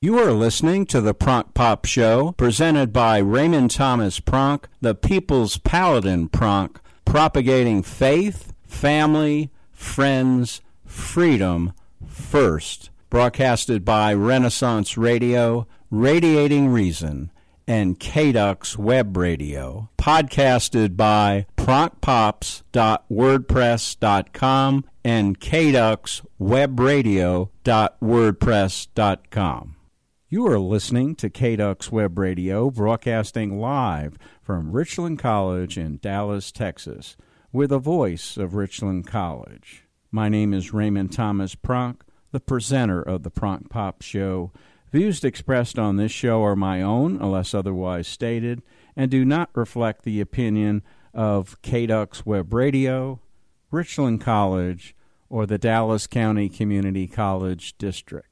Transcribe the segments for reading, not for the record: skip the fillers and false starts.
You are listening to the Pronk Pop Show, presented by Raymond Thomas Pronk, the People's Paladin Pronk, propagating faith, family, friends, freedom first. Broadcasted by Renaissance Radio, Radiating Reason, and KDUX Web Radio. Podcasted by pronkpops.wordpress.com and kduxwebradio.wordpress.com. You are listening to KDUX Web Radio, broadcasting live from Richland College in Dallas, Texas, with a voice of Richland College. My name is Raymond Thomas Pronk, the presenter of the Pronk Pop Show. Views expressed on this show are my own, unless otherwise stated, and do not reflect the opinion of KDUX Web Radio, Richland College, or the Dallas County Community College District.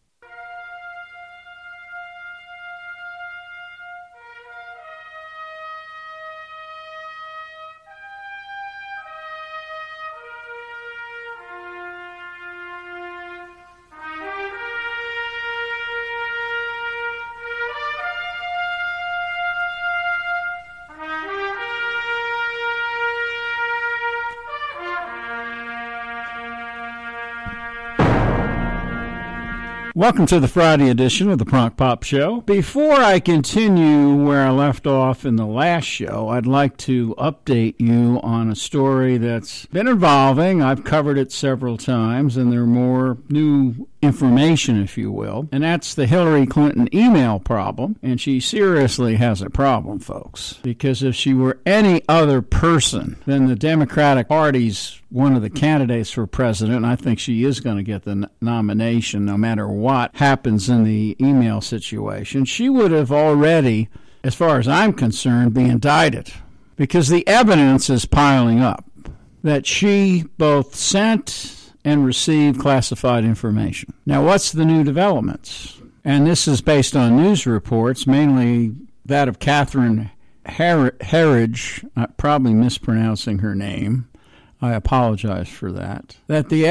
Welcome to the Friday edition of the Pronk Pop Show. Before I continue where I left off in the last show, I'd like to update you on a story that's been evolving. I've covered it several times, and there are more new information, if you will, and that's the Hillary Clinton email problem. And she seriously has a problem, folks, because if she were any other person than the Democratic Party's one of the candidates for president, and I think she is going to get the nomination no matter what happens in the email situation, she would have already, as far as I'm concerned, be indicted, because the evidence is piling up that she both sent and received classified information. Now, what's the new developments? And this is based on news reports, mainly that of Catherine Herridge, I'm probably mispronouncing her name. I apologize for that. That the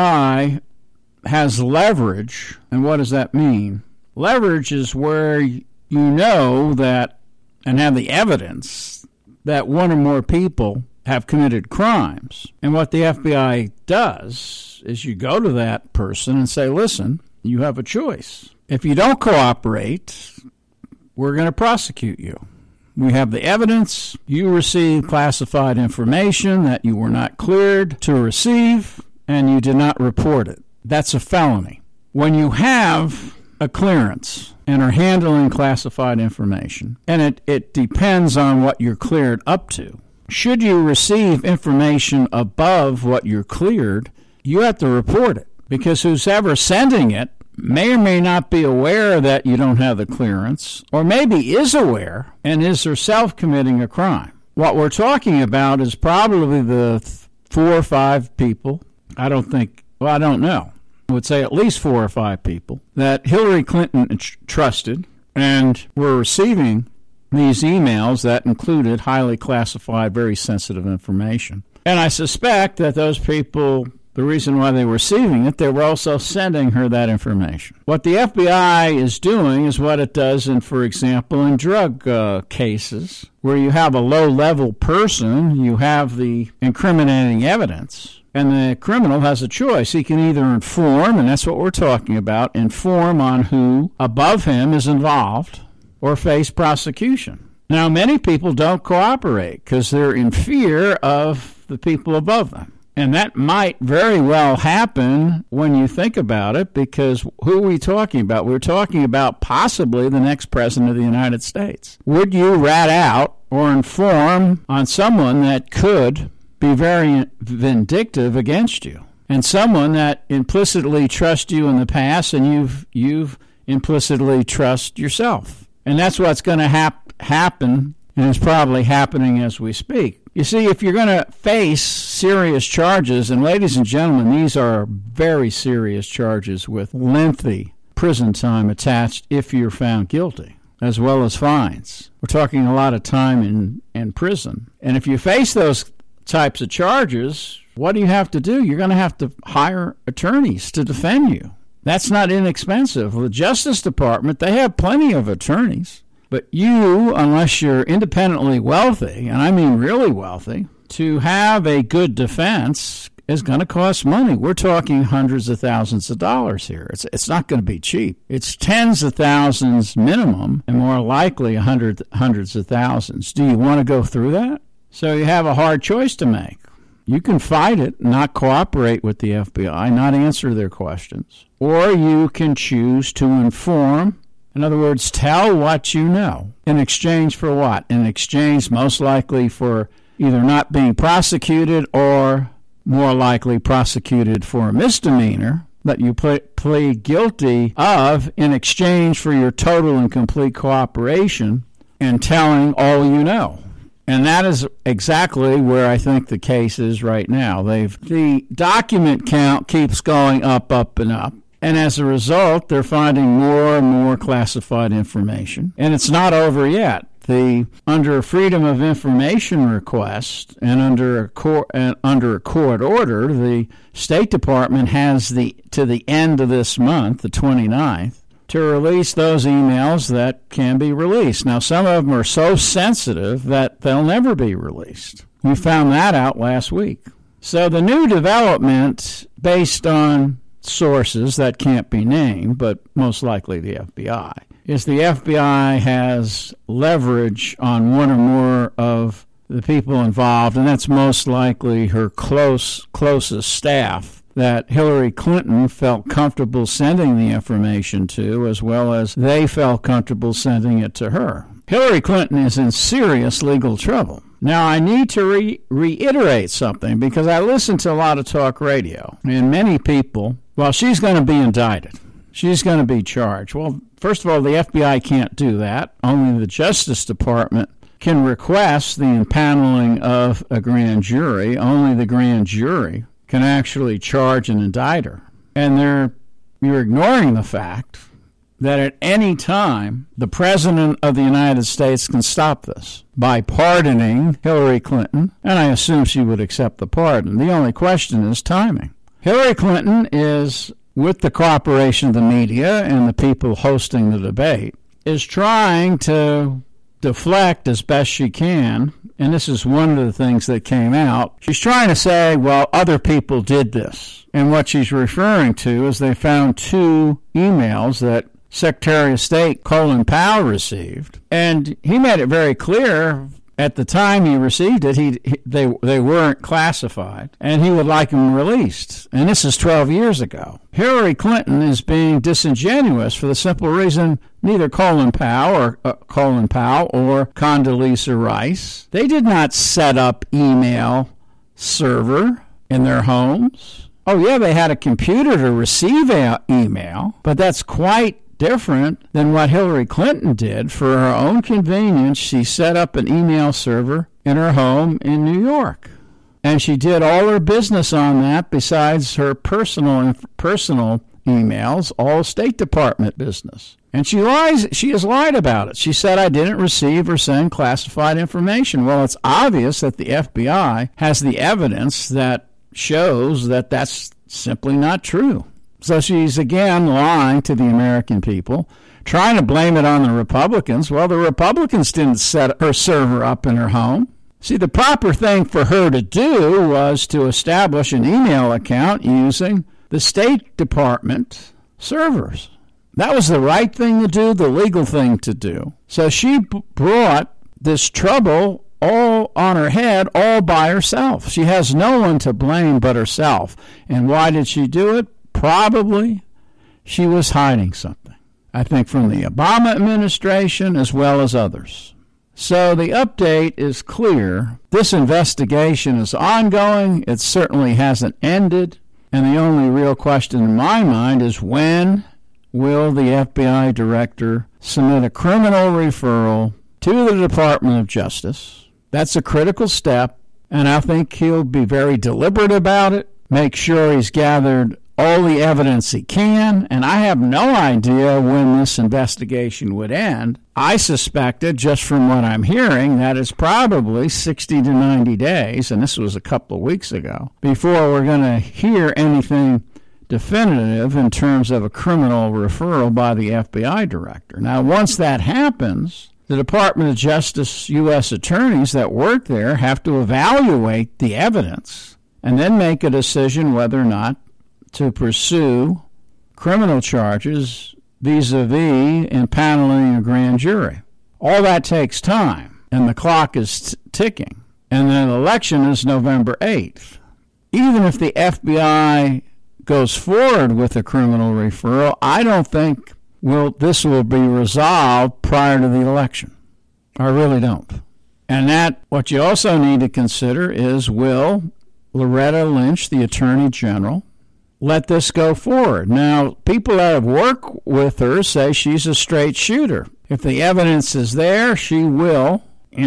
FBI has leverage, and what does that mean? Leverage is where you know that, and have the evidence, that one or more people have committed crimes. And what the FBI does is you go to that person and say, listen, you have a choice. If you don't cooperate, we're going to prosecute you. We have the evidence. You received classified information that you were not cleared to receive, and you did not report it. That's a felony. When you have a clearance and are handling classified information, and it depends on what you're cleared up to. Should you receive information above what you're cleared, you have to report it, because who's ever sending it may or may not be aware that you don't have the clearance, or maybe is aware and is herself committing a crime. What we're talking about is probably the 4 or 5 people, I don't know. I would say at least 4 or 5 people that Hillary Clinton trusted and were receiving these emails that included highly classified, very sensitive information. And I suspect that those people, the reason why they were receiving it, they were also sending her that information. What the FBI is doing is what it does in, for example, in drug cases, where you have a low-level person, you have the incriminating evidence, and the criminal has a choice. He can either inform, and that's what we're talking about, inform on who above him is involved, or face prosecution. Now, many people don't cooperate because they're in fear of the people above them. And that might very well happen when you think about it, because who are we talking about? We're talking about possibly the next president of the United States. Would you rat out or inform on someone that could be very vindictive against you, and someone that implicitly trusts you in the past, and you've implicitly trust yourself? And that's what's going to happen, and it's probably happening as we speak. You see, if you're going to face serious charges, and ladies and gentlemen, these are very serious charges with lengthy prison time attached if you're found guilty, as well as fines. We're talking a lot of time in prison. And if you face those types of charges, what do you have to do? You're going to have to hire attorneys to defend you. That's not inexpensive. The Justice Department, they have plenty of attorneys. But you, unless you're independently wealthy, and I mean really wealthy, to have a good defense is going to cost money. We're talking hundreds of thousands of dollars here. It's not going to be cheap. It's tens of thousands minimum, and more likely hundreds of thousands. Do you want to go through that? So you have a hard choice to make. You can fight it, not cooperate with the FBI, not answer their questions. Or you can choose to inform. In other words, tell what you know. In exchange for what? In exchange, most likely, for either not being prosecuted or more likely prosecuted for a misdemeanor that you plead guilty of in exchange for your total and complete cooperation and telling all you know. And that is exactly where I think the case is right now. The document count keeps going up, and up. And as a result, they're finding more and more classified information. And it's not over yet. Under a Freedom of Information request and under a court order, the State Department has to the end of this month, the 29th, to release those emails that can be released. Now, some of them are so sensitive that they'll never be released. We found that out last week. So the new development, based on sources that can't be named, but most likely the FBI, is the FBI has leverage on one or more of the people involved, and that's most likely her closest staff that Hillary Clinton felt comfortable sending the information to, as well as they felt comfortable sending it to her. Hillary Clinton is in serious legal trouble. Now, I need to reiterate something because I listen to a lot of talk radio, and many people, well, she's going to be indicted. She's going to be charged. Well, first of all, the FBI can't do that. Only the Justice Department can request the impaneling of a grand jury. Only the grand jury can actually charge and indict her. And you're ignoring the fact that at any time, the President of the United States can stop this by pardoning Hillary Clinton, and I assume she would accept the pardon. The only question is timing. Hillary Clinton is, with the cooperation of the media and the people hosting the debate, is trying to deflect as best she can, and this is one of the things that came out. She's trying to say, well, other people did this. And what she's referring to is they found 2 emails that Secretary of State Colin Powell received, and he made it very clear at the time he received it, they weren't classified, and he would like them released. And this is 12 years ago. Hillary Clinton is being disingenuous for the simple reason neither Colin Powell or Condoleezza Rice, they did not set up email server in their homes. Oh, yeah, they had a computer to receive email, but that's quite different than what Hillary Clinton did. For her own convenience, she set up an email server in her home in New York. And she did all her business on that besides her personal emails, all State Department business. And she has lied about it. She said, I didn't receive or send classified information. Well, it's obvious that the FBI has the evidence that shows that that's simply not true. So she's again lying to the American people, trying to blame it on the Republicans. Well, the Republicans didn't set her server up in her home. See, the proper thing for her to do was to establish an email account using the State Department servers. That was the right thing to do, the legal thing to do. So she brought this trouble all on her head, all by herself. She has no one to blame but herself. And why did she do it? Probably she was hiding something, I think, from the Obama administration as well as others. So the update is clear. This investigation is ongoing. It certainly hasn't ended. And the only real question in my mind is, when will the FBI director submit a criminal referral to the Department of Justice? That's a critical step, and I think he'll be very deliberate about it, make sure he's gathered all the evidence he can, and I have no idea when this investigation would end. I suspected, just from what I'm hearing, that it's probably 60 to 90 days, and this was a couple of weeks ago, before we're going to hear anything definitive in terms of a criminal referral by the FBI director. Now, once that happens, the Department of Justice U.S. attorneys that work there have to evaluate the evidence and then make a decision whether or not to pursue criminal charges vis-a-vis impaneling a grand jury. All that takes time, and the clock is ticking. And the election is November 8th. Even if the FBI goes forward with a criminal referral, I don't think this will be resolved prior to the election. I really don't. And what you also need to consider is, will Loretta Lynch, the Attorney General, let this go forward? Now, people that have worked with her say she's a straight shooter. If the evidence is there, she will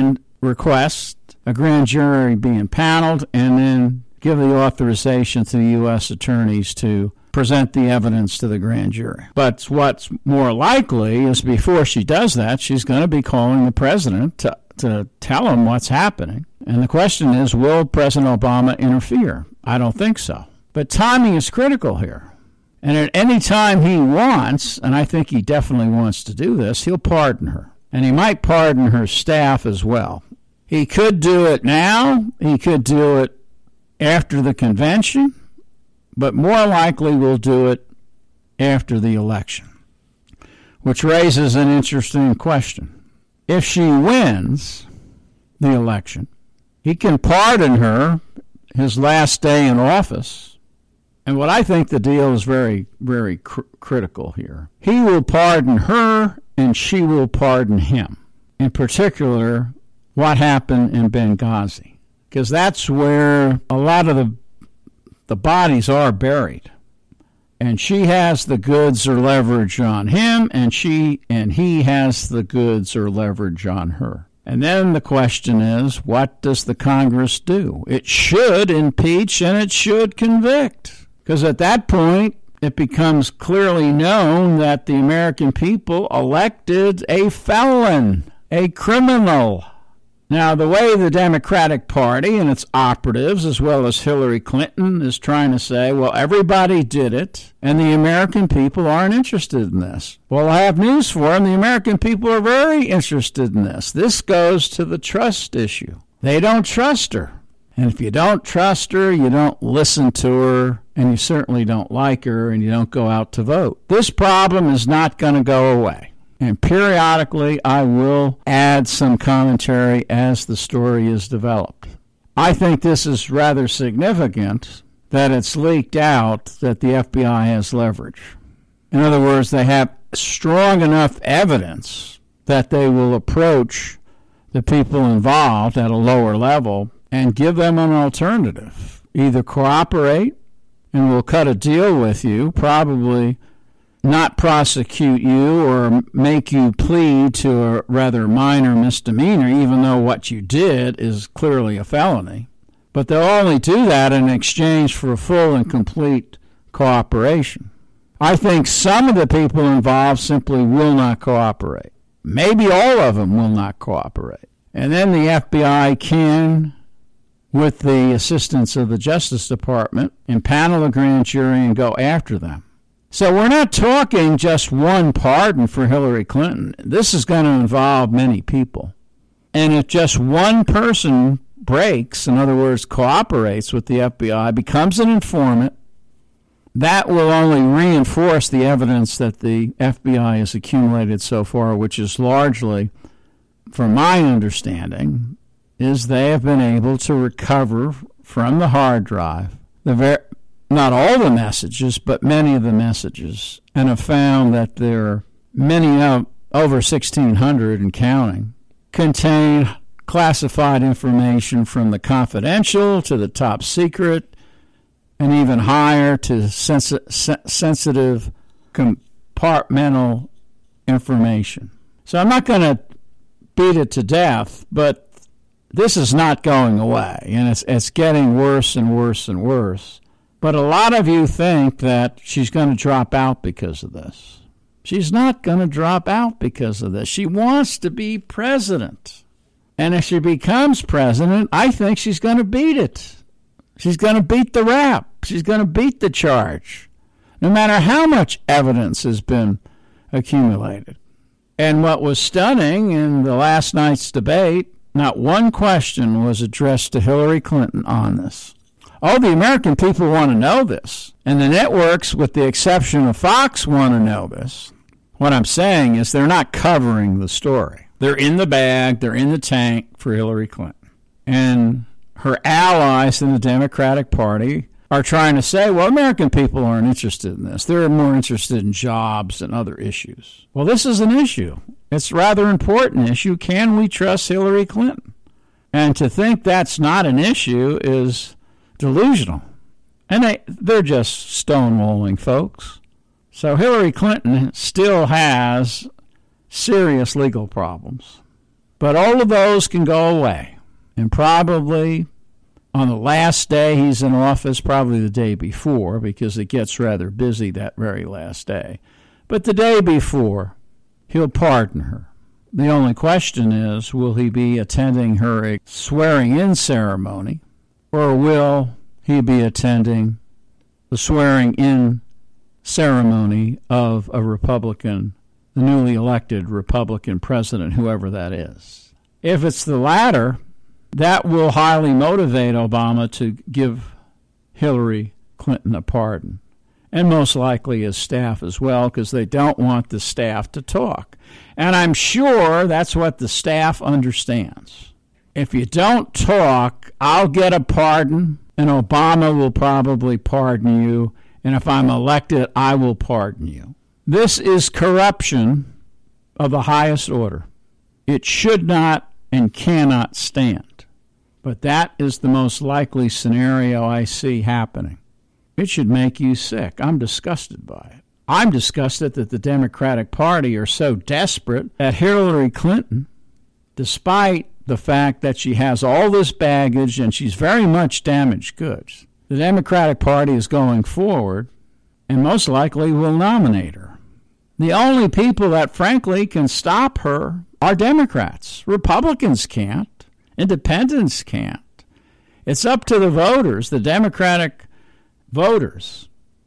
request a grand jury be impaneled and then give the authorization to the U.S. attorneys to present the evidence to the grand jury. But what's more likely is before she does that, she's going to be calling the president to tell him what's happening. And the question is, will President Obama interfere? I don't think so. But timing is critical here. And at any time he wants, and I think he definitely wants to do this, he'll pardon her. And he might pardon her staff as well. He could do it now. He could do it after the convention. But more likely we'll do it after the election, which raises an interesting question. If she wins the election, he can pardon her his last day in office. And what I think the deal is very, very critical here. He will pardon her and she will pardon him. In particular, what happened in Benghazi, because that's where a lot of the bodies are buried. And she has the goods or leverage on him, and he has the goods or leverage on her. And then the question is, what does the Congress do? It should impeach and it should convict. Because at that point, it becomes clearly known that the American people elected a felon, a criminal. Now, the way the Democratic Party and its operatives, as well as Hillary Clinton, is trying to say, well, everybody did it, and the American people aren't interested in this. Well, I have news for them. The American people are very interested in this. This goes to the trust issue. They don't trust her. And if you don't trust her, you don't listen to her, and you certainly don't like her, and you don't go out to vote. This problem is not going to go away. And periodically, I will add some commentary as the story is developed. I think this is rather significant that it's leaked out that the FBI has leverage. In other words, they have strong enough evidence that they will approach the people involved at a lower level and give them an alternative. Either cooperate and we'll cut a deal with you, probably not prosecute you or make you plead to a rather minor misdemeanor, even though what you did is clearly a felony. But they'll only do that in exchange for full and complete cooperation. I think some of the people involved simply will not cooperate. Maybe all of them will not cooperate. And then the FBI can, with the assistance of the Justice Department, impanel a grand jury and go after them. So we're not talking just one pardon for Hillary Clinton. This is going to involve many people. And if just one person breaks, in other words, cooperates with the FBI, becomes an informant, that will only reinforce the evidence that the FBI has accumulated so far, which is largely, from my understanding, is they have been able to recover from the hard drive not all the messages, but many of the messages, and have found that there are many of over 1,600 and counting, contain classified information from the confidential to the top secret and even higher to sensitive compartmental information. So I'm not going to beat it to death, but this is not going away, and it's getting worse and worse and worse. But a lot of you think that she's going to drop out because of this. She's not going to drop out because of this. She wants to be president. And if she becomes president, I think she's going to beat it. She's going to beat the rap. She's going to beat the charge. no matter how much evidence has been accumulated. And what was stunning in the last night's debate, not one question was addressed to Hillary Clinton on this. Oh, the American people want to know this. And the networks, with the exception of Fox, want to know this. What I'm saying is they're not covering the story. They're in the bag, they're in the tank for Hillary Clinton. And her allies in the Democratic Party are trying to say, well, American people aren't interested in this. They're more interested in jobs and other issues. Well, this is an issue. It's a rather important issue. Can we trust Hillary Clinton? And to think that's not an issue is delusional. And they're just stonewalling folks. So Hillary Clinton still has serious legal problems. But all of those can go away. And probably on the last day he's in office, probably the day before, because it gets rather busy that very last day. But the day before, he'll pardon her. The only question is, will he be attending her swearing-in ceremony, or will he be attending the swearing-in ceremony of a Republican, the newly elected Republican president, whoever that is? If it's the latter, that will highly motivate Obama to give Hillary Clinton a pardon, and most likely his staff as well, because they don't want the staff to talk. And I'm sure that's what the staff understands. If you don't talk, I'll get a pardon, and Obama will probably pardon you, and if I'm elected, I will pardon you. This is corruption of the highest order. It should not and cannot stand. But that is the most likely scenario I see happening. It should make you sick. I'm disgusted by it. I'm disgusted that the Democratic Party are so desperate that Hillary Clinton, despite the fact that she has all this baggage and she's very much damaged goods, the Democratic Party is going forward and most likely will nominate her. The only people that, frankly, can stop her are Democrats. Republicans can't. Independents can't. It's up to the voters, the Democratic voters,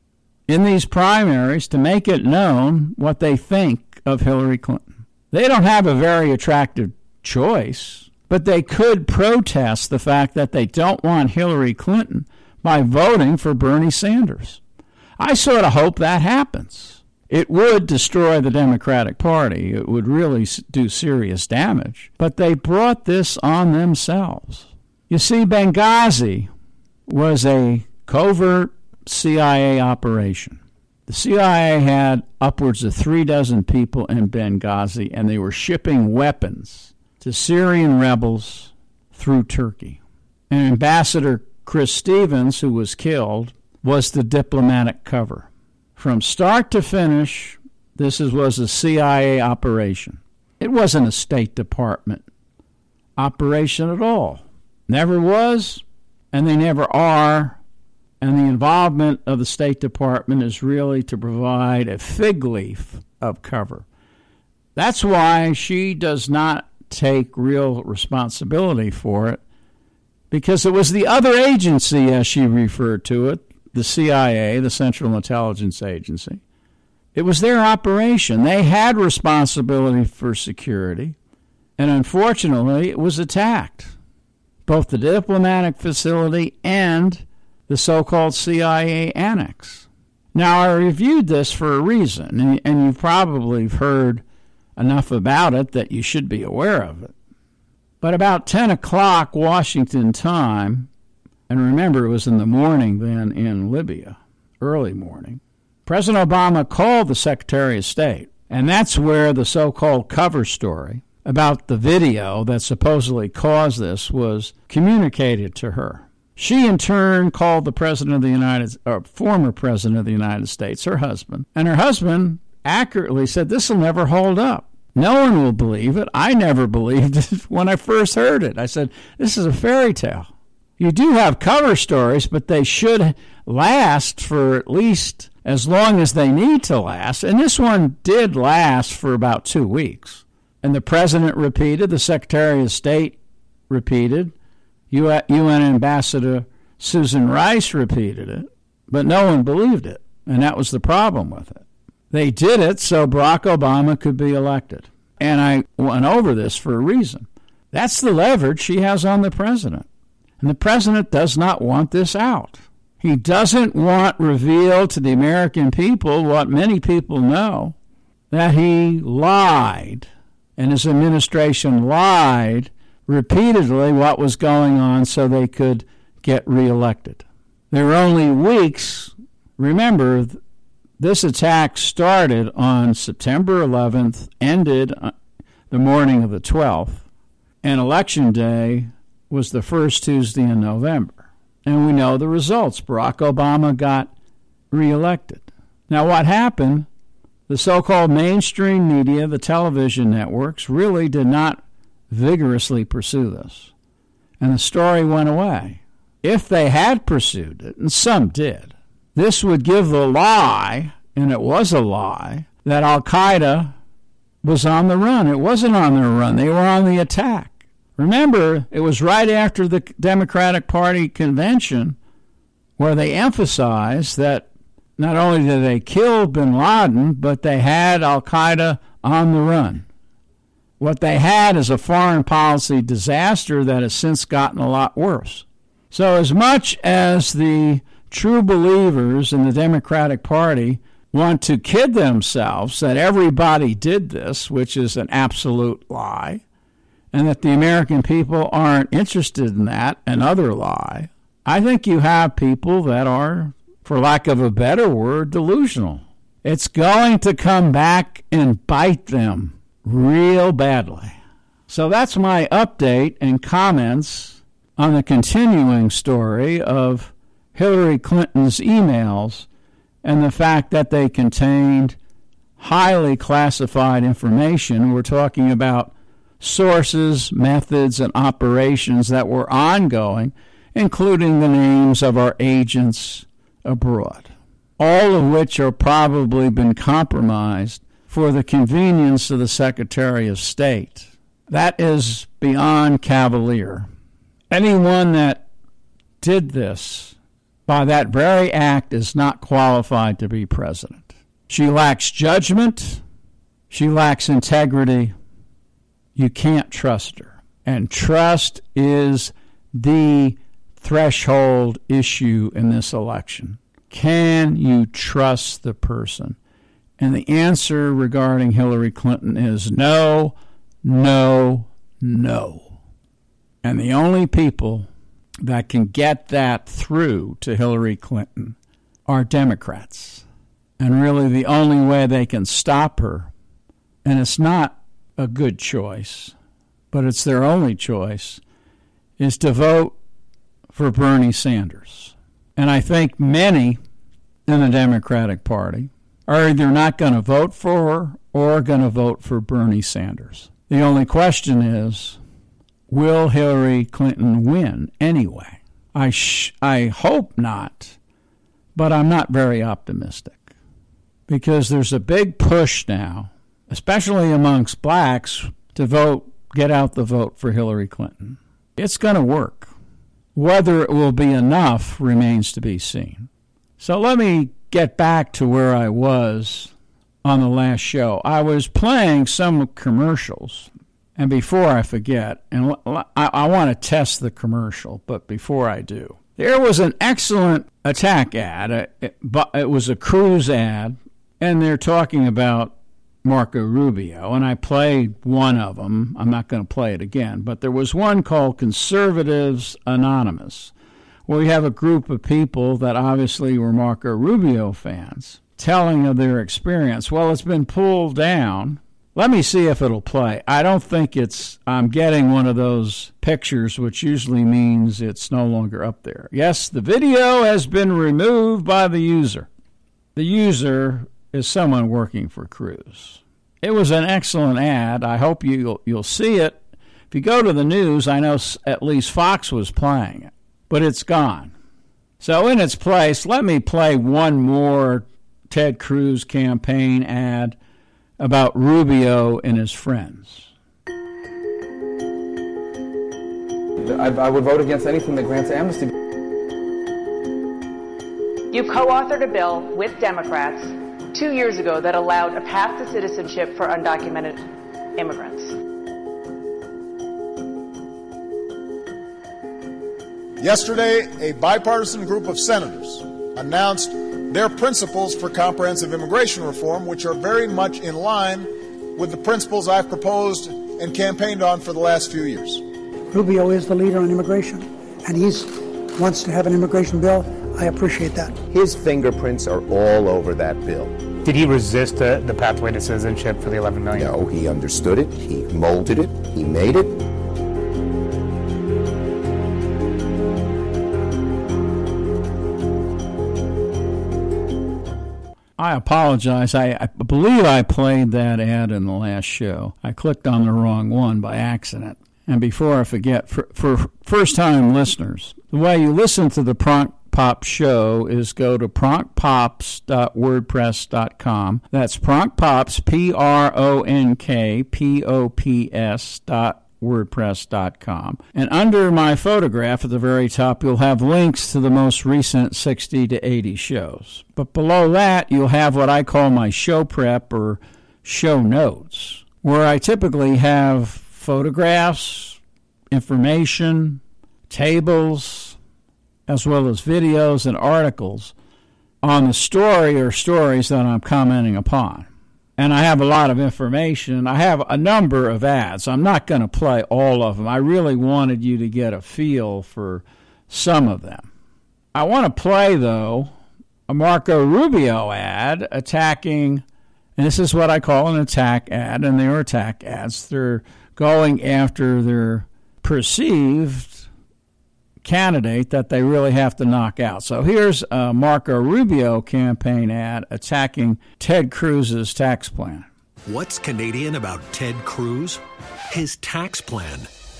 in these primaries to make it known what they think of Hillary Clinton. They don't have a very attractive choice, but they could protest the fact that they don't want Hillary Clinton by voting for Bernie Sanders. I sort of hope that happens. It would destroy the Democratic Party. It would really do serious damage. But they brought this on themselves. You see, Benghazi was a covert CIA operation. The CIA had upwards of 36 people in Benghazi, and they were shipping weapons to Syrian rebels through Turkey. And Ambassador Chris Stevens, who was killed, was the diplomatic cover. From start to finish, this was a CIA operation. It wasn't a State Department operation at all. Never was, and they never are. And the involvement of the State Department is really to provide a fig leaf of cover. That's why she does not take real responsibility for it, because it was the other agency, as she referred to it, the CIA, the Central Intelligence Agency. It was their operation. They had responsibility for security, and unfortunately, it was attacked. Both the diplomatic facility and the so-called CIA annex. Now, I reviewed this for a reason, and you've probably heard enough about it that you should be aware of it. But about 10 o'clock Washington time, and remember, it was in the morning then in Libya, early morning, President Obama called the Secretary of State, and that's where the so-called cover story about the video that supposedly caused this was communicated to her. She, in turn, called the former President of the United States, her husband, and her husband accurately said, "This will never hold up. No one will believe it. I never believed it when I first heard it." I said, "This is a fairy tale." You do have cover stories, but they should last for at least as long as they need to last. And this one did last for about 2 weeks. And the president repeated, the Secretary of State repeated, UN Ambassador Susan Rice repeated it, but no one believed it. And that was the problem with it. They did it so Barack Obama could be elected. And I went over this for a reason. That's the leverage she has on the president. And the president does not want this out. He doesn't want revealed to the American people what many people know, that he lied and his administration lied repeatedly what was going on so they could get reelected. There were only weeks. Remember, this attack started on September 11th, ended the morning of the 12th, and Election Day was the first Tuesday in November. And we know the results. Barack Obama got reelected. Now, what happened? The so-called mainstream media, the television networks, really did not vigorously pursue this. And the story went away. If they had pursued it, and some did, this would give the lie, and it was a lie, that Al-Qaeda was on the run. It wasn't on the run. They were on the attack. Remember, it was right after the Democratic Party convention where they emphasized that not only did they kill bin Laden, but they had Al-Qaeda on the run. What they had is a foreign policy disaster that has since gotten a lot worse. So as much as the true believers in the Democratic Party want to kid themselves that everybody did this, which is an absolute lie, and that the American people aren't interested in that, another lie, I think you have people that are, for lack of a better word, delusional. It's going to come back and bite them real badly. So that's my update and comments on the continuing story of Hillary Clinton's emails and the fact that they contained highly classified information. We're talking about sources, methods, and operations that were ongoing, including the names of our agents abroad, all of which are probably been compromised for the convenience of the Secretary of State. That is beyond cavalier. Anyone that did this by that very act is not qualified to be president. She lacks judgment. She lacks integrity. You can't trust her. And trust is the threshold issue in this election. Can you trust the person? And the answer regarding Hillary Clinton is no, no, no. And the only people that can get that through to Hillary Clinton are Democrats. And really the only way they can stop her, and it's not a good choice, but it's their only choice, is to vote for Bernie Sanders. And I think many in the Democratic Party are either not going to vote for her or going to vote for Bernie Sanders. The only question is, will Hillary Clinton win anyway? I hope not, but I'm not very optimistic because there's a big push now, especially amongst blacks, to get out the vote for Hillary Clinton. It's going to work. Whether it will be enough remains to be seen. So let me get back to where I was on the last show. I was playing some commercials, and before I forget, and I want to test the commercial, but before I do, there was an excellent attack ad. It was a Cruz ad, and they're talking about Marco Rubio, and I played one of them. I'm not going to play it again, but there was one called Conservatives Anonymous, where we have a group of people that obviously were Marco Rubio fans telling of their experience. Well, it's been pulled down. Let me see if it'll play. I don't think I'm getting one of those pictures, which usually means it's no longer up there. Yes, the video has been removed by the user. The user is someone working for Cruz. It was an excellent ad. I hope you'll see it. If you go to the news, I know at least Fox was playing it, but it's gone. So in its place, let me play one more Ted Cruz campaign ad about Rubio and his friends. I would vote against anything that grants amnesty. You co-authored a bill with Democrats 2 years ago that allowed a path to citizenship for undocumented immigrants. Yesterday, a bipartisan group of senators announced their principles for comprehensive immigration reform, which are very much in line with the principles I've proposed and campaigned on for the last few years. Rubio is the leader on immigration, and he wants to have an immigration bill. I appreciate that. His fingerprints are all over that bill. Did he resist the pathway to citizenship for the 11 million? No, he understood it, he molded it, he made it. I apologize. I believe I played that ad in the last show. I clicked on the wrong one by accident. And before I forget, for first-time listeners, the way you listen to the Pronk Pop Show is go to pronkpops.wordpress.com. That's pronkpops, pronkpops.wordpress.com. And under my photograph at the very top, you'll have links to the most recent 60 to 80 shows. But below that, you'll have what I call my show prep or show notes, where I typically have photographs, information, tables, as well as videos and articles on the story or stories that I'm commenting upon. And I have a lot of information. I have a number of ads. I'm not going to play all of them. I really wanted you to get a feel for some of them. I want to play, though, a Marco Rubio ad attacking, and this is what I call an attack ad, and they are attack ads. They're going after their perceived candidate that they really have to knock out. So here's a Marco Rubio campaign ad attacking Ted Cruz's tax plan. What's Canadian about Ted Cruz? His tax plan.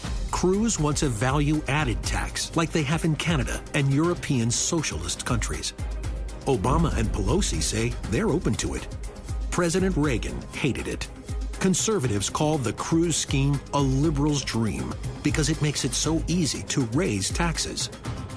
Cruz wants a value-added tax like they have in Canada and European socialist countries. Obama and Pelosi say they're open to it. President Reagan hated it. Conservatives call the Cruz scheme a liberal's dream because it makes it so easy to raise taxes.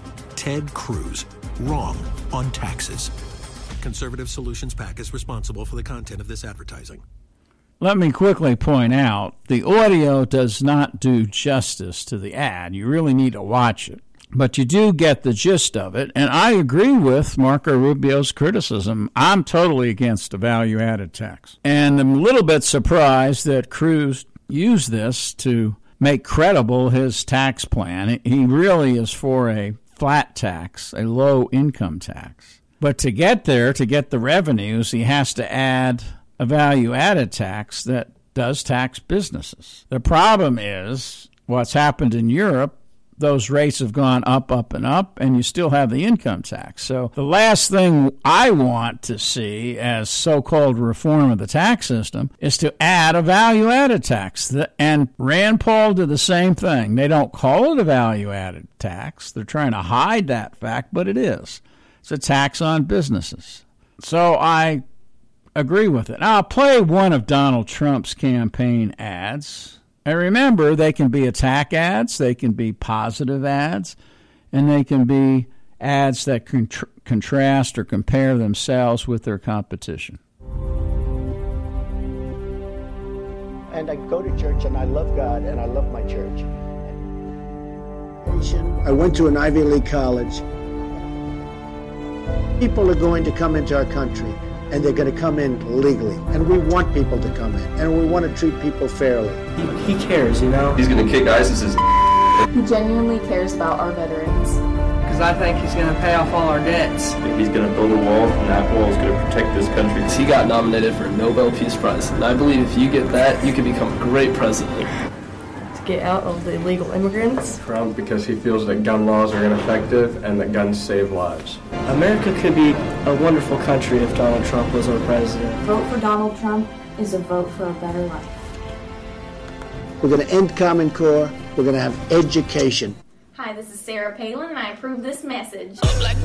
Ted Cruz, wrong on taxes. Conservative Solutions PAC is responsible for the content of this advertising. Let me quickly point out, the audio does not do justice to the ad. You really need to watch it. But you do get the gist of it, and I agree with Marco Rubio's criticism. I'm totally against a value-added tax. And I'm a little bit surprised that Cruz used this to make credible his tax plan. He really is for a flat tax, a low-income tax. But to get there, to get the revenues, he has to add a value-added tax that does tax businesses. The problem is what's happened in Europe. Those rates have gone up, and you still have the income tax. So the last thing I want to see as so-called reform of the tax system is to add a value-added tax. And Rand Paul did the same thing. They don't call it a value-added tax. They're trying to hide that fact, but it is. It's a tax on businesses. So I agree with it. Now, I'll play one of Donald Trump's campaign ads. And remember, they can be attack ads, they can be positive ads, and they can be ads that contrast or compare themselves with their competition. And I go to church, and I love God, and I love my church. I went to an Ivy League college. People are going to come into our country, and they're going to come in legally. And we want people to come in, and we want to treat people fairly. He cares, you know? He's going to kick ISIS's He genuinely cares about our veterans. Because I think he's going to pay off all our debts. He's going to build a wall, and that wall is going to protect this country. He got nominated for a Nobel Peace Prize, and I believe if you get that, you can become a great president. To get out of the illegal immigrants. Trump, because he feels that gun laws are ineffective and that guns save lives. America could be a wonderful country if Donald Trump was our president. Vote for Donald Trump is a vote for a better life. We're going to end Common Core. We're going to have education. Hi, this is Sarah Palin, and I approve this message.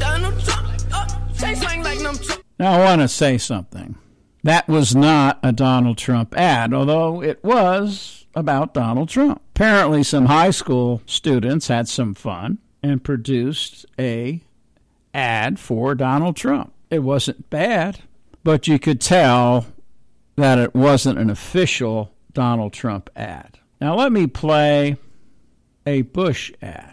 Now, I want to say something. That was not a Donald Trump ad, although it was about Donald Trump. Apparently, some high school students had some fun and produced a ad for Donald Trump. It wasn't bad, but you could tell that it wasn't an official Donald Trump ad. Now let me play a Bush ad.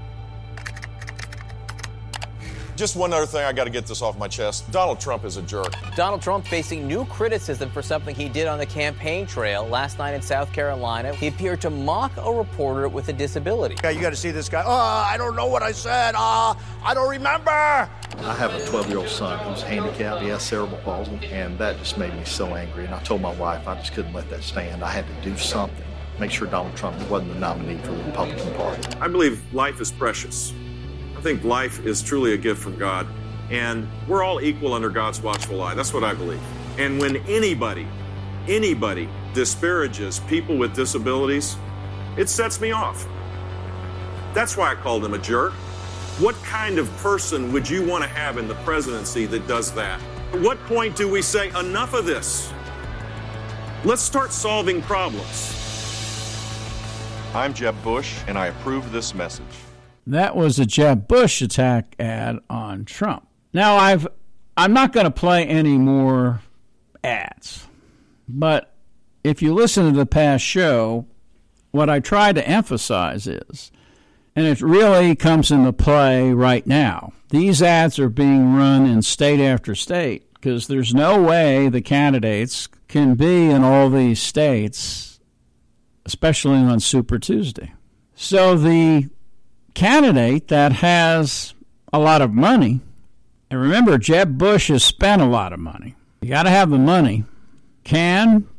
Just one other thing, I got to get this off my chest. Donald Trump is a jerk. Donald Trump facing new criticism for something he did on the campaign trail last night in South Carolina. He appeared to mock a reporter with a disability. Okay, you got to see this guy. I don't know what I said. I don't remember. I have a 12-year-old son who's handicapped. He has cerebral palsy, and that just made me so angry. And I told my wife I just couldn't let that stand. I had to do something. Make sure Donald Trump wasn't the nominee for the Republican Party. I believe life is precious. I think life is truly a gift from God, and we're all equal under God's watchful eye. That's what I believe. And when anybody disparages people with disabilities, it sets me off. That's why I called him a jerk. What kind of person would you want to have in the presidency that does that? At what point do we say, enough of this? Let's start solving problems. I'm Jeb Bush, and I approve this message. That was a Jeb Bush attack ad on Trump. Now, I'm not going to play any more ads, but if you listen to the past show, what I tried to emphasize is, and it really comes into play right now, these ads are being run in state after state because there's no way the candidates can be in all these states, especially on Super Tuesday. So the candidate that has a lot of money, and remember, Jeb Bush has spent a lot of money. You got to have the money, can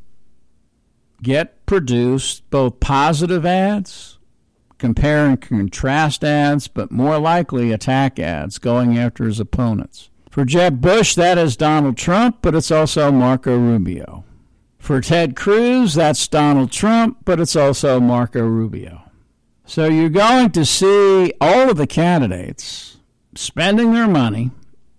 get produced both positive ads, compare and contrast ads, but more likely attack ads going after his opponents. For Jeb Bush, that is Donald Trump, but it's also Marco Rubio. For Ted Cruz, that's Donald Trump, but it's also Marco Rubio. So you're going to see all of the candidates spending their money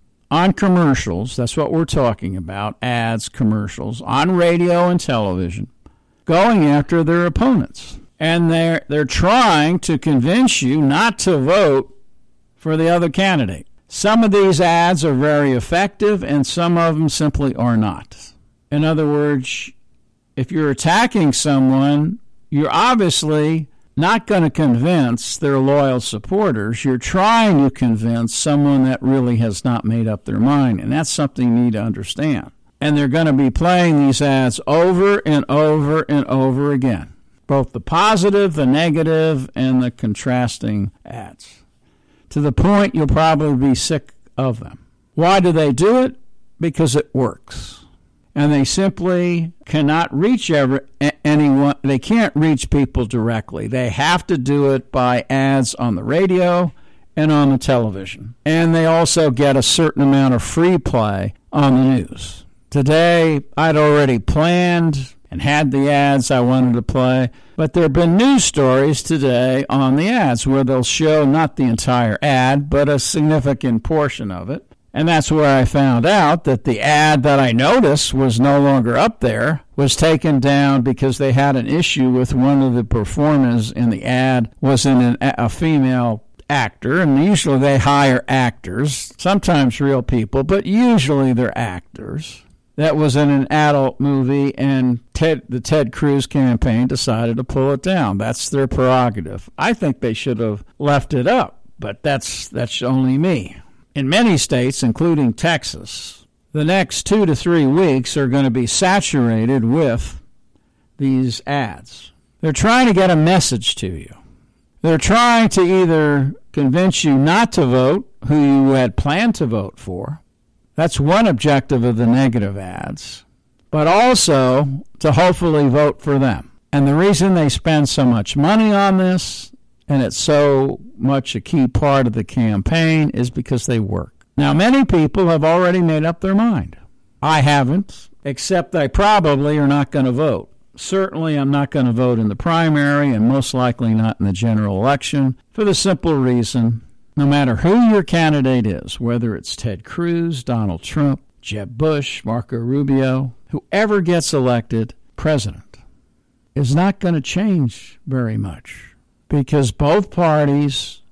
on commercials. That's what we're talking about, ads, commercials, on radio and television, going after their opponents. And they're trying to convince you not to vote for the other candidate. Some of these ads are very effective, and some of them simply are not. In other words, if you're attacking someone, you're obviously not going to convince their loyal supporters. You're trying to convince someone that really has not made up their mind, and that's something you need to understand. And they're going to be playing these ads over and over and over again, both the positive, the negative, and the contrasting ads, to the point you'll probably be sick of them. Why do they do it? Because it works. And they simply cannot reach anyone. They can't reach people directly. They have to do it by ads on the radio and on the television. And they also get a certain amount of free play on the news. Today, I'd already planned and had the ads I wanted to play, but there have been news stories today on the ads where they'll show not the entire ad, but a significant portion of it. And that's where I found out that the ad that I noticed was no longer up there, was taken down because they had an issue with one of the performers in the ad was a female actor, and usually they hire actors, sometimes real people, but usually they're actors. That was in an adult movie, and the Ted Cruz campaign decided to pull it down. That's their prerogative. I think they should have left it up, but that's only me. In many states, including Texas, the next 2 to 3 weeks are going to be saturated with these ads. They're trying to get a message to you. They're trying to either convince you not to vote who you had planned to vote for. That's one objective of the negative ads, but also to hopefully vote for them. And the reason they spend so much money on this, and it's so much a key part of the campaign, is because they work. Now, many people have already made up their mind. I haven't, except I probably are not going to vote. Certainly, I'm not going to vote in the primary, and most likely not in the general election, for the simple reason, no matter who your candidate is, whether it's Ted Cruz, Donald Trump, Jeb Bush, Marco Rubio, whoever gets elected president, is not going to change very much, because both parties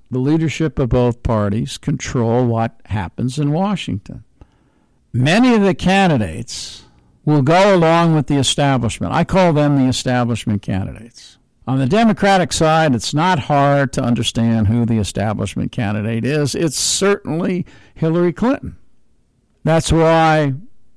the leadership of both parties control what happens in Washington. Many of the candidates will go along with the establishment. I call them the establishment candidates. On the Democratic side, it's not hard to understand who the establishment candidate is. It's certainly Hillary Clinton. That's why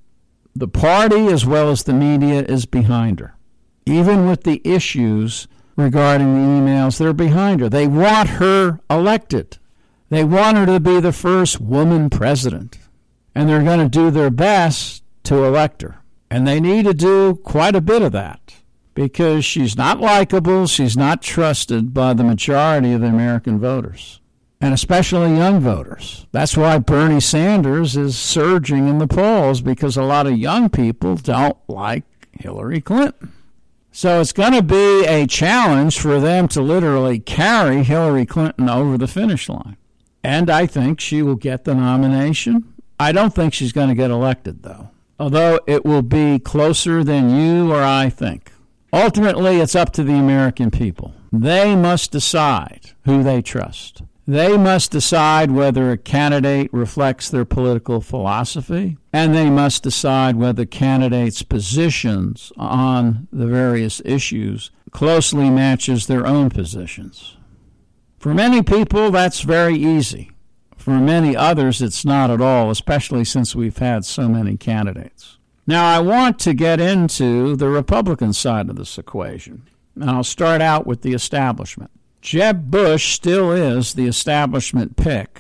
the party as well as the media is behind her. Even with the issues regarding the emails, they're behind her. They want her elected. They want her to be the first woman president. And they're going to do their best to elect her. And they need to do quite a bit of that because she's not likable, she's not trusted by the majority of the American voters, and especially young voters. That's why Bernie Sanders is surging in the polls, because a lot of young people don't like Hillary Clinton. So it's going to be a challenge for them to literally carry Hillary Clinton over the finish line. And I think she will get the nomination. I don't think she's going to get elected, though, although it will be closer than you or I think. Ultimately, it's up to the American people. They must decide who they trust. They must decide whether a candidate reflects their political philosophy, and they must decide whether candidates' positions on the various issues closely matches their own positions. For many people, that's very easy. For many others, it's not at all, especially since we've had so many candidates. Now, I want to get into the Republican side of this equation, and I'll start out with the establishment. Jeb Bush still is the establishment pick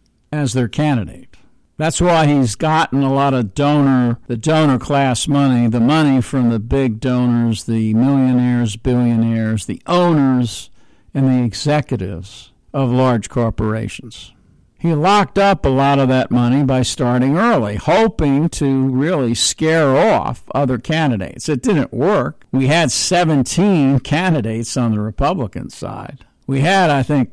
as their candidate. That's why he's gotten a lot of the donor class money, the money from the big donors, the millionaires, billionaires, the owners, and the executives of large corporations. He locked up a lot of that money by starting early, hoping to really scare off other candidates. It didn't work. We had 17 candidates on the Republican side. We had, I think,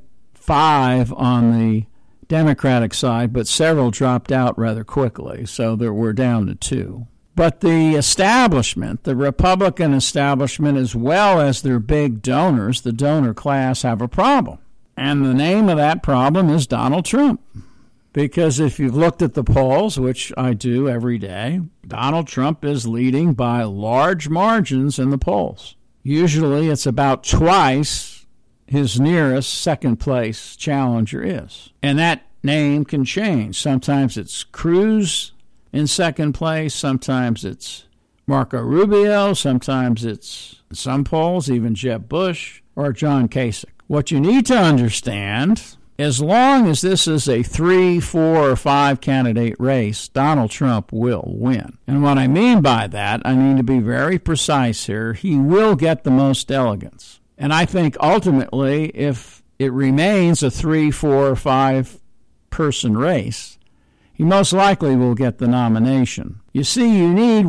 5 on the Democratic side, but several dropped out rather quickly, so we're down to 2. But the establishment, the Republican establishment, as well as their big donors, the donor class, have a problem. And the name of that problem is Donald Trump. Because if you've looked at the polls, which I do every day, Donald Trump is leading by large margins in the polls. Usually it's about twice his nearest second-place challenger is. And that name can change. Sometimes it's Cruz in second place. Sometimes it's Marco Rubio. Sometimes it's, in some polls, even Jeb Bush or John Kasich. What you need to understand, as long as this is a 3, 4, or 5 candidate race, Donald Trump will win. And what I mean by that, I need to be very precise here, he will get the most delegates. And I think ultimately, if it remains a 3, 4, or 5 person race, he most likely will get the nomination. You see, you need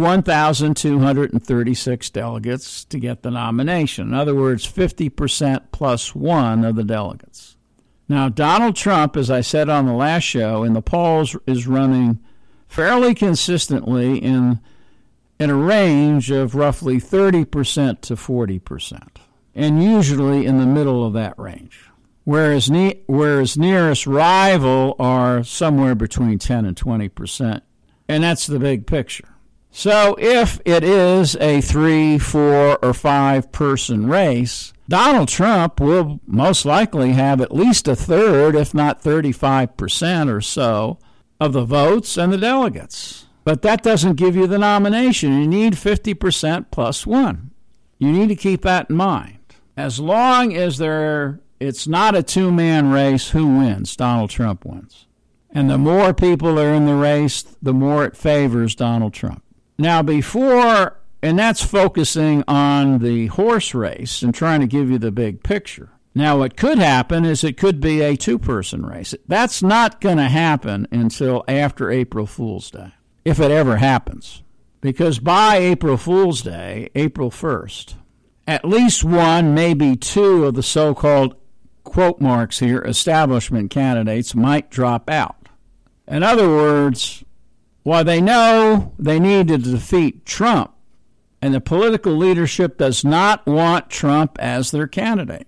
1,236 delegates to get the nomination. In other words, 50% plus 1 of the delegates. Now, Donald Trump, as I said on the last show, in the polls is running fairly consistently in a range of roughly 30% to 40%, and usually in the middle of that range. Whereas nearest rival are somewhere between 10 and 20%, and that's the big picture. So if it is a 3, 4, or 5 person race, Donald Trump will most likely have at least a third, if not 35% or so, of the votes and the delegates. But that doesn't give you the nomination. You need 50% plus 1. You need to keep that in mind. As long as it's not a two-man race, who wins? Donald Trump wins. And the more people are in the race, the more it favors Donald Trump. Now, and that's focusing on the horse race and trying to give you the big picture. Now, what could happen is it could be a 2-person race. That's not going to happen until after April Fool's Day, if it ever happens. Because by April Fool's Day, April 1st, at least 1, maybe 2 of the so-called, quote marks here, establishment candidates might drop out. In other words, while they know they need to defeat Trump, and the political leadership does not want Trump as their candidate,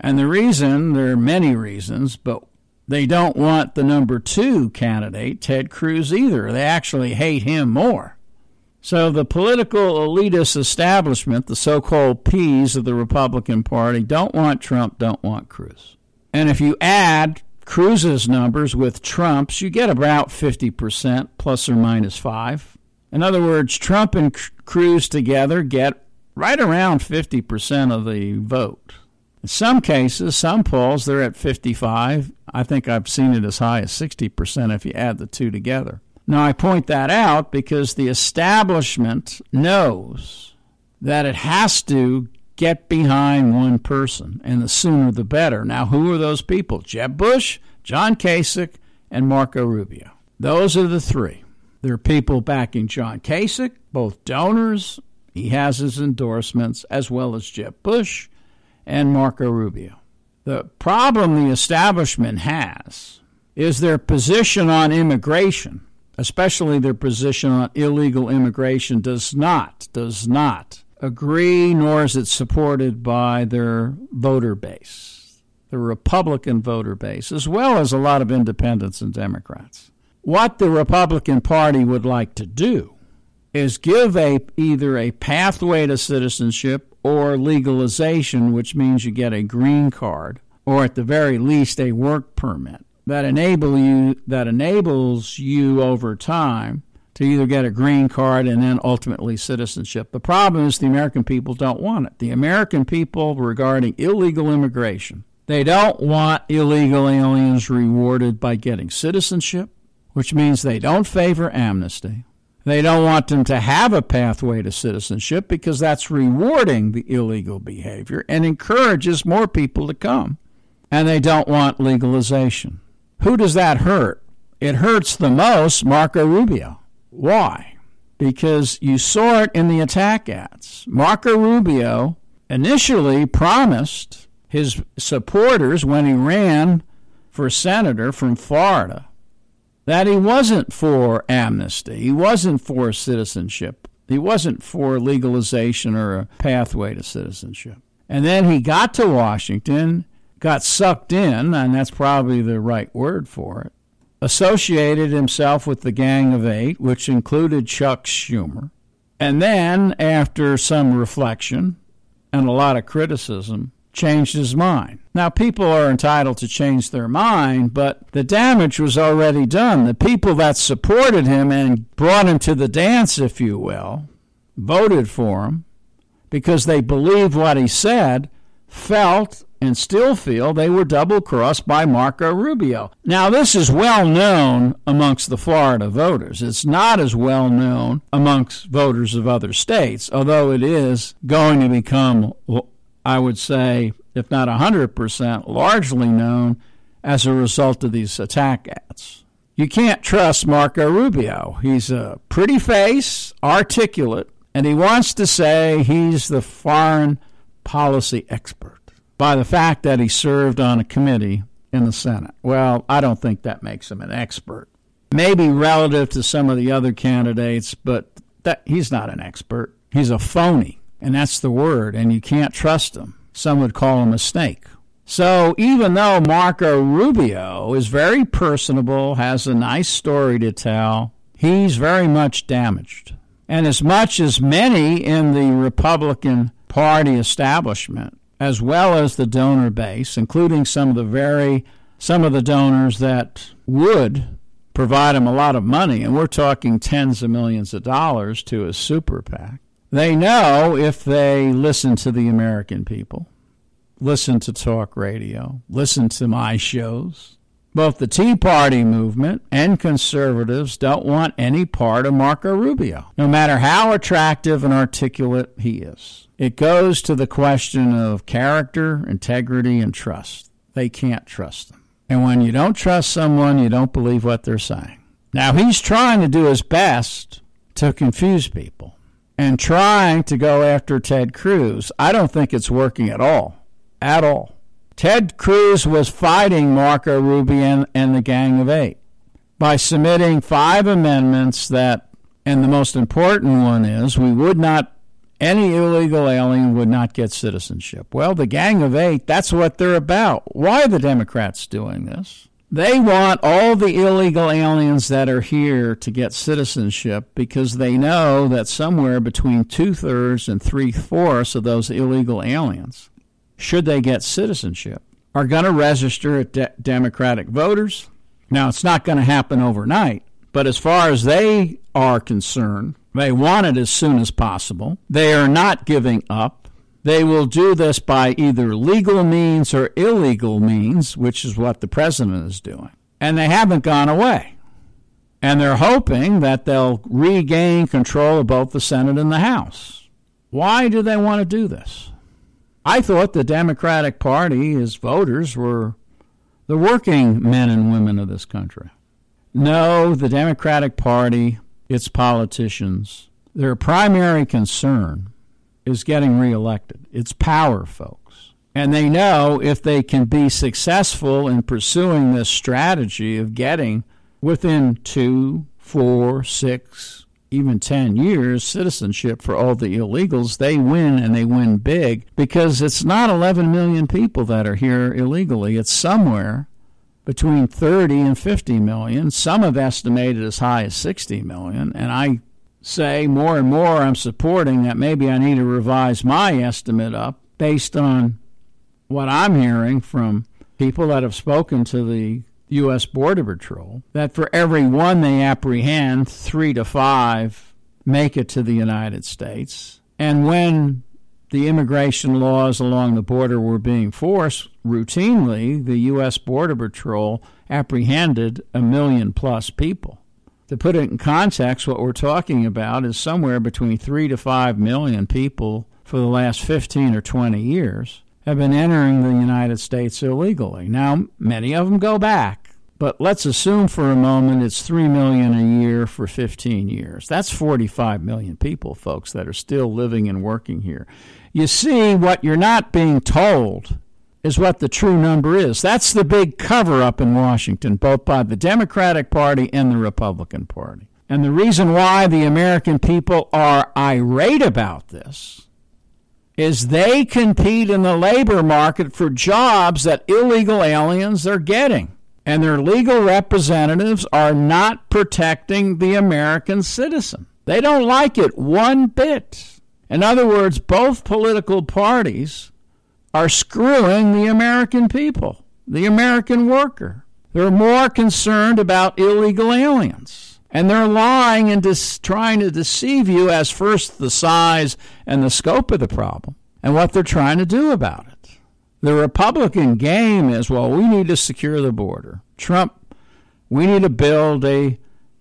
And the reason, there are many reasons, but they don't want the number 2 candidate, Ted Cruz, either. They actually hate him more. So the political elitist establishment, the so-called Ps of the Republican Party, don't want Trump, don't want Cruz. And if you add Cruz's numbers with Trump's, you get about 50%, plus or minus 5. In other words, Trump and Cruz together get right around 50% of the vote. In some cases, some polls, they're at 55. I think I've seen it as high as 60% if you add the two together. Now, I point that out because the establishment knows that it has to get behind one person, and the sooner the better. Now, who are those people? Jeb Bush, John Kasich, and Marco Rubio. Those are the three. There are people backing John Kasich, both donors. He has his endorsements, as well as Jeb Bush and Marco Rubio. The problem the establishment has is their position on immigration, especially their position on illegal immigration, does not agree, nor is it supported by their voter base, the Republican voter base, as well as a lot of independents and Democrats. What the Republican Party would like to do is give either a pathway to citizenship or legalization, which means you get a green card, or at the very least a work permit that enables you over time to either get a green card and then ultimately citizenship. The problem is the American people don't want it. The American people, regarding illegal immigration, they don't want illegal aliens rewarded by getting citizenship, which means they don't favor amnesty. They don't want them to have a pathway to citizenship because that's rewarding the illegal behavior and encourages more people to come. And they don't want legalization. Who does that hurt? It hurts the most Marco Rubio. Why? Because you saw it in the attack ads. Marco Rubio initially promised his supporters when he ran for senator from Florida that he wasn't for amnesty, he wasn't for citizenship, he wasn't for legalization or a pathway to citizenship. And then he got to Washington, got sucked in, and that's probably the right word for it, associated himself with the Gang of Eight, which included Chuck Schumer. And then, after some reflection and a lot of criticism, changed his mind. Now, people are entitled to change their mind, but the damage was already done. The people that supported him and brought him to the dance, if you will, voted for him because they believed what he said, felt and still feel they were double-crossed by Marco Rubio. Now, this is well known amongst the Florida voters. It's not as well known amongst voters of other states, although it is going to become, I would say, if not 100%, largely known as a result of these attack ads. You can't trust Marco Rubio. He's a pretty face, articulate, and he wants to say he's the foreign policy expert by the fact that he served on a committee in the Senate. Well, I don't think that makes him an expert. Maybe relative to some of the other candidates, but he's not an expert. He's a phony. And that's the word, and you can't trust him. Some would call him a snake. So even though Marco Rubio is very personable, has a nice story to tell, he's very much damaged. And as much as many in the Republican Party establishment, as well as the donor base, including some of the donors that would provide him a lot of money, and we're talking tens of millions of dollars to a super PAC, they know if they listen to the American people, listen to talk radio, listen to my shows, both the Tea Party movement and conservatives don't want any part of Marco Rubio, no matter how attractive and articulate he is. It goes to the question of character, integrity, and trust. They can't trust them. And when you don't trust someone, you don't believe what they're saying. Now, he's trying to do his best to confuse people and trying to go after Ted Cruz. I don't think it's working at all. At all. Ted Cruz was fighting Marco Rubio and the Gang of Eight by submitting 5 amendments that, and the most important one is, we would not any illegal alien would not get citizenship. Well, the Gang of Eight, that's what they're about. Why are the Democrats doing this? They want all the illegal aliens that are here to get citizenship because they know that somewhere between 2/3 and 3/4 of those illegal aliens, should they get citizenship, are going to register as Democratic voters. Now, it's not going to happen overnight, but as far as they are concerned, they want it as soon as possible. They are not giving up. They will do this by either legal means or illegal means, which is what the president is doing. And they haven't gone away. And they're hoping that they'll regain control of both the Senate and the House. Why do they want to do this? I thought the Democratic Party, as voters, were the working men and women of this country. No, the Democratic Party, its politicians, their primary concern is getting reelected. It's power, folks. And they know if they can be successful in pursuing this strategy of getting within 2, 4, 6, even 10 years citizenship for all the illegals, they win, and they win big, because it's not 11 million people that are here illegally. It's somewhere between 30 and 50 million. Some have estimated as high as 60 million, and I say more and more I'm supporting that maybe I need to revise my estimate up based on what I'm hearing from people that have spoken to the U.S. Border Patrol, that for every one they apprehend, 3 to 5 make it to the United States. And when the immigration laws along the border were being forced, routinely the U.S. Border Patrol apprehended 1 million plus people. To put it in context, what we're talking about is somewhere between 3 to 5 million people for the last 15 or 20 years have been entering the United States illegally. Now, many of them go back, but let's assume for a moment it's 3 million a year for 15 years. That's 45 million people, folks, that are still living and working here. You see, what you're not being told is what the true number is. That's the big cover-up in Washington, both by the Democratic Party and the Republican Party. And the reason why the American people are irate about this is they compete in the labor market for jobs that illegal aliens are getting. And their legal representatives are not protecting the American citizen. They don't like it one bit. In other words, both political parties are screwing the American people, the American worker. They're more concerned about illegal aliens. And they're lying and trying to deceive you as first the size and the scope of the problem and what they're trying to do about it. The Republican game is, well, we need to secure the border. Trump, we need to build a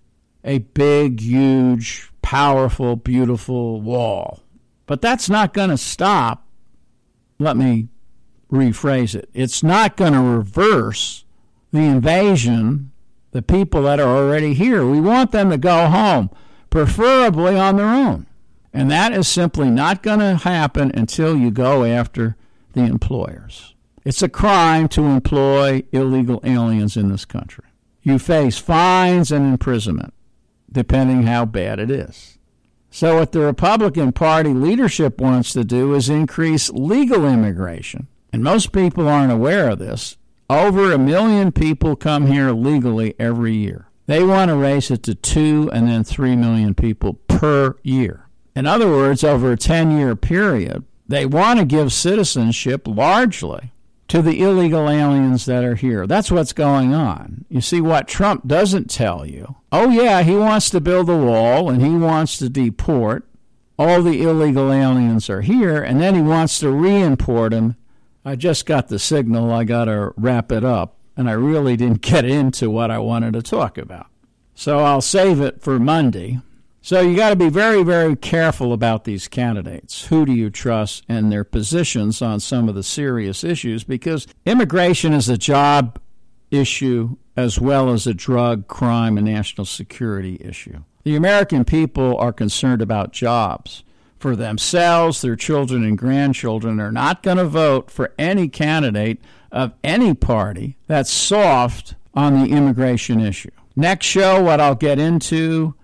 big, huge, powerful, beautiful wall. But that's not going to stop. Let me rephrase it. It's not going to reverse the invasion, the people that are already here. We want them to go home, preferably on their own. And that is simply not going to happen until you go after the employers. It's a crime to employ illegal aliens in this country. You face fines and imprisonment, depending how bad it is. So what the Republican Party leadership wants to do is increase legal immigration. And most people aren't aware of this. Over 1 million people come here legally every year. They want to raise it to 2 and then 3 million people per year. In other words, over a 10-year period, they want to give citizenship largely to the illegal aliens that are here. That's what's going on. You see, what Trump doesn't tell you, oh yeah, he wants to build a wall and he wants to deport. All the illegal aliens are here, and then he wants to re-import them. I just got the signal. I got to wrap it up, and I really didn't get into what I wanted to talk about. So I'll save it for Monday. So you got to be very, very careful about these candidates. Who do you trust and their positions on some of the serious issues? Because immigration is a job issue as well as a drug, crime, and national security issue. The American people are concerned about jobs for themselves, their children and grandchildren. Are not going to vote for any candidate of any party that's soft on the immigration issue. Next show, what I'll get into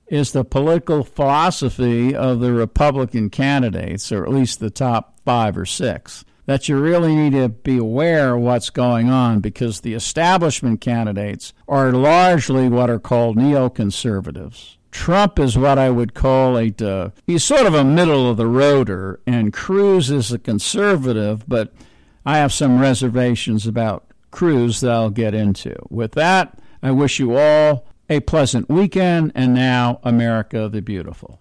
is the political philosophy of the Republican candidates, or at least the top 5 or 6, that you really need to be aware of what's going on, because the establishment candidates are largely what are called neoconservatives. Trump is what I would call he's sort of a middle-of-the-roader, and Cruz is a conservative, but I have some reservations about Cruz that I'll get into. With that, I wish you all a pleasant weekend, and now, America the Beautiful.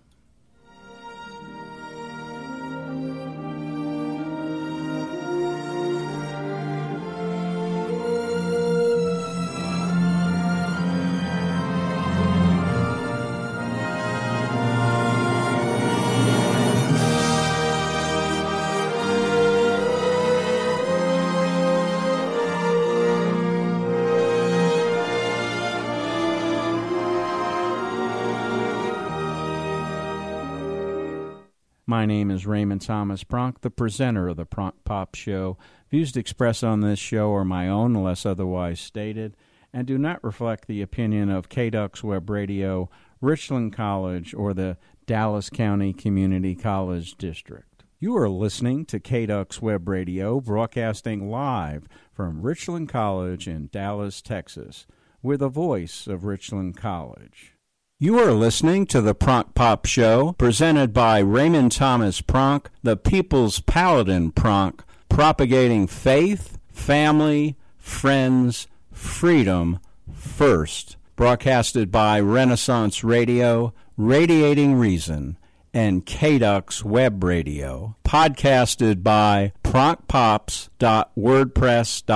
My name is Raymond Thomas Pronk, the presenter of the Pronk Pop Show. Views expressed on this show are my own, unless otherwise stated, and do not reflect the opinion of KDUX Web Radio, Richland College, or the Dallas County Community College District. You are listening to KDUX Web Radio, broadcasting live from Richland College in Dallas, Texas. We're the voice of Richland College. You are listening to the Pronk Pop Show, presented by Raymond Thomas Pronk, the People's Paladin Pronk, propagating faith, family, friends, freedom first. Broadcasted by Renaissance Radio, Radiating Reason, and KDUX Web Radio. Podcasted by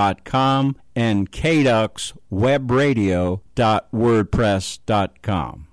pronkpops.wordpress.com and kduxwebradio.wordpress.com.